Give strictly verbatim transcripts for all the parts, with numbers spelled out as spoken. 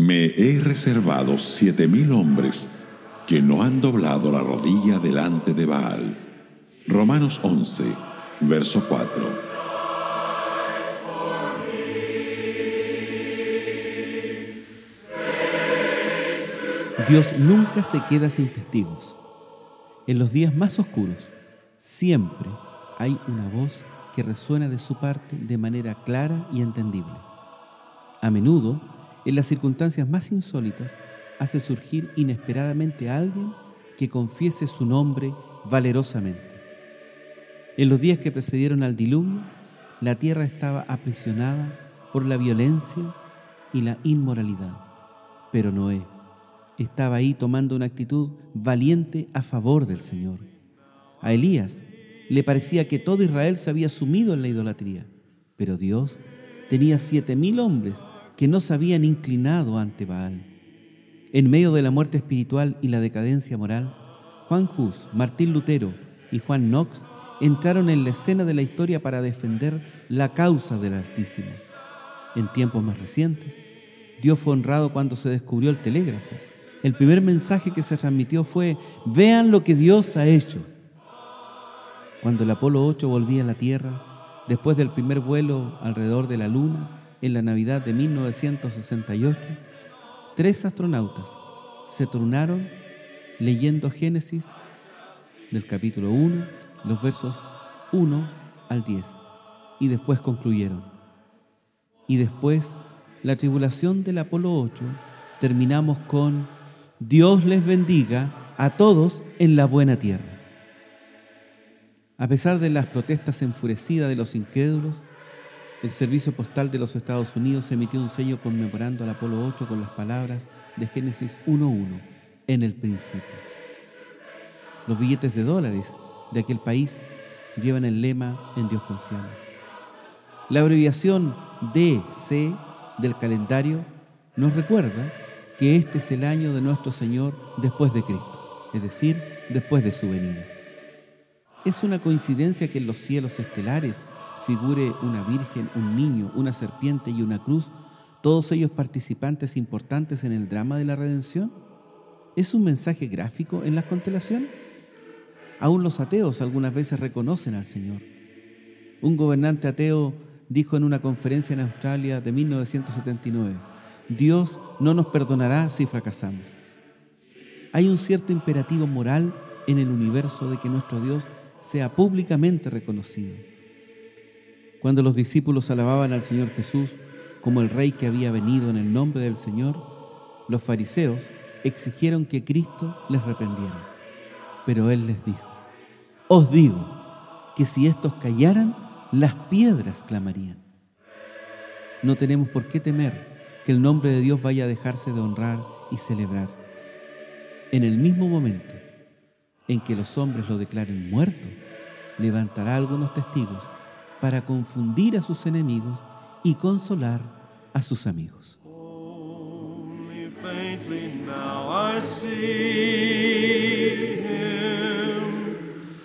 Me he reservado siete mil hombres que no han doblado la rodilla delante de Baal. Romanos once, verso cuatro. Dios nunca se queda sin testigos. En los días más oscuros, siempre hay una voz que resuena de su parte de manera clara y entendible. A menudo, en las circunstancias más insólitas, hace surgir inesperadamente a alguien que confiese su nombre valerosamente. En los días que precedieron al diluvio, la tierra estaba aprisionada por la violencia y la inmoralidad. Pero Noé estaba ahí tomando una actitud valiente a favor del Señor. A Elías le parecía que todo Israel se había sumido en la idolatría, pero Dios tenía siete mil hombres que no se habían inclinado ante Baal. En medio de la muerte espiritual y la decadencia moral, Juan Hus, Martín Lutero y Juan Knox entraron en la escena de la historia para defender la causa del Altísimo. En tiempos más recientes, Dios fue honrado cuando se descubrió el telégrafo. El primer mensaje que se transmitió fue: vean lo que Dios ha hecho. Cuando el Apolo ocho volvía a la Tierra, después del primer vuelo alrededor de la Luna, en la Navidad de mil novecientos sesenta y ocho, tres astronautas se turnaron leyendo Génesis del capítulo uno, los versos uno al diez, y después concluyeron. Y después, la tribulación del Apolo ocho, terminamos con: Dios les bendiga a todos en la buena tierra. A pesar de las protestas enfurecidas de los incrédulos, el Servicio Postal de los Estados Unidos emitió un sello conmemorando al Apolo ocho con las palabras de Génesis uno uno, en el principio. Los billetes de dólares de aquel país llevan el lema: en Dios confiamos. La abreviación D C del calendario nos recuerda que este es el año de nuestro Señor después de Cristo, es decir, después de su venida. Es una coincidencia que en los cielos estelares figure una virgen, un niño, una serpiente y una cruz, todos ellos participantes importantes en el drama de la redención. ¿Es un mensaje gráfico en las constelaciones? Aún los ateos algunas veces reconocen al Señor. Un gobernante ateo dijo en una conferencia en Australia de mil novecientos setenta y nueve: Dios no nos perdonará si fracasamos. Hay un cierto imperativo moral en el universo de que nuestro Dios sea públicamente reconocido. Cuando los discípulos alababan al Señor Jesús como el Rey que había venido en el nombre del Señor, los fariseos exigieron que Cristo les reprendiera. Pero Él les dijo: os digo que si estos callaran, las piedras clamarían. No tenemos por qué temer que el nombre de Dios vaya a dejarse de honrar y celebrar. En el mismo momento en que los hombres lo declaren muerto, levantará algunos testigos para confundir a sus enemigos y consolar a sus amigos. Only faintly now I see him.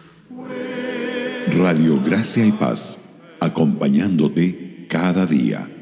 Radio Gracia y Paz, acompañándote cada día.